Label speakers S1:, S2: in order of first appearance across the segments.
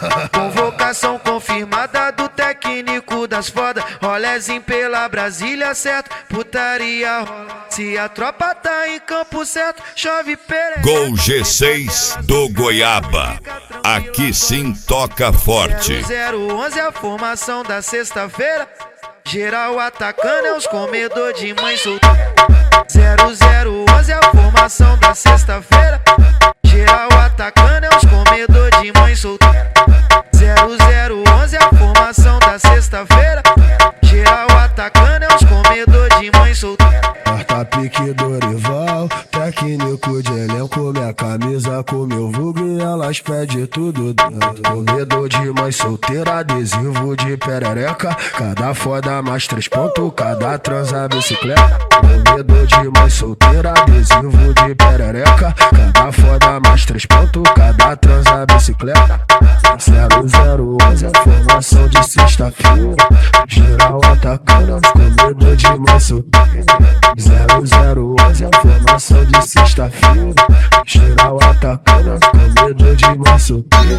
S1: Convocação confirmada do técnico das foda. Rolezinho pela Brasília, certo? Putaria rola. Se a tropa tá em campo certo, chove perereca.
S2: Gol G6 do Goiaba. Aqui sim toca forte.
S1: 011 a formação da sexta-feira. Geral atacando é os comedor de mãe solteira. 0011 a formação da sexta-feira. Geral atacando é os comedor de mãe solteira. 0011 a formação da sexta-feira. Geral atacando é os comedor de mãe solteira.
S3: Quarta pique Dorival, técnico de elenco, minha camisa com meu vulgo e elas pedem tudo dentro. Comedor de mãe solteira, adesivo de perereca, cada foda mais 3 pontos, cada transa bicicleta. Comedor de mãe solteira, adesivo de perereca, cada foda mais 3 pontos, cada transa bicicleta. 0011 a formação de sexta-feira, geral atacando, comedor de mãe solteira. 0011 a formação de sexta-feira, geral atacando, comedor de mãe solteira.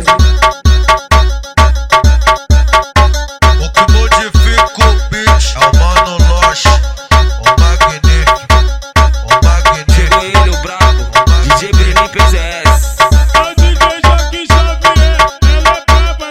S4: O que modifica o beat é o Mano Loche, o magnífico, o magnífico.
S5: Chegou ele, o brabo, DJ Brenin PZS.
S6: O DJ Joaquim Xavier, ele é braba,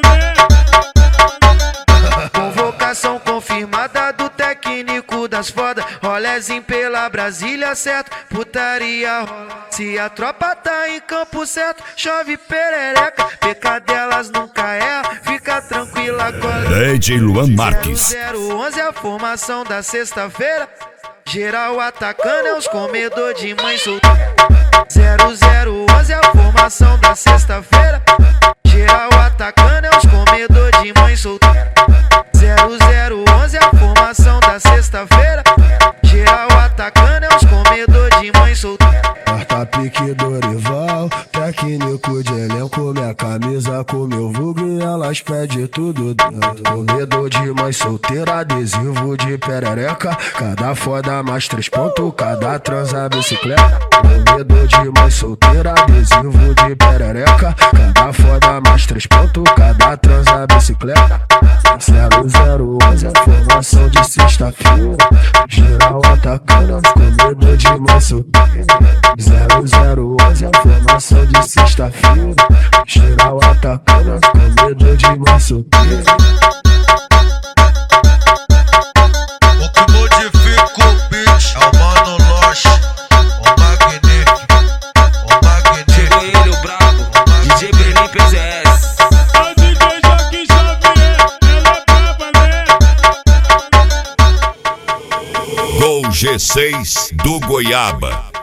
S6: né?
S1: Convocação confirmada do técnico das foda. Rolezinho pela Brasília, certo? Putaria rola. Se a tropa tá em campo certo, chove perereca. Pecadelas nunca erra, fica tranquila, colega.
S2: DJ Luan Marques.
S1: 011 a formação da sexta-feira. Geral atacando é os comedor de mãe solteira. 0011 a formação da sexta-feira. Geral atacando é os comedor de mãe solteira. 0011 a formação da sexta-feira. Geral atacando é os comedor de mãe solteira.
S3: Quarta pique Dorival, técnico de elenco, minha camisa com meu vulgo e elas pedem tudo dentro. Comedor de mãe solteira, adesivo de perereca, cada foda mais 3 pontos, cada transa bicicleta. Comedor de mãe solteira, adesivo de perereca, cada foda mais 3 pontos, cada transa bicicleta. 0011 a formação de sexta-feira, geral atacando, comedor de mãe solteira. 0011 a formação de sexta-feira, geral atacando, comedor de mãe solteira.
S4: O que modifica o beat é o Mano Loche, o magnífico, o magnífico.
S5: Chegou ele, o brabo, DJ Brenin PZS.
S6: O DJ Joaquim Xavier, ele é braba, né?
S2: Gol G6 do Goiaba.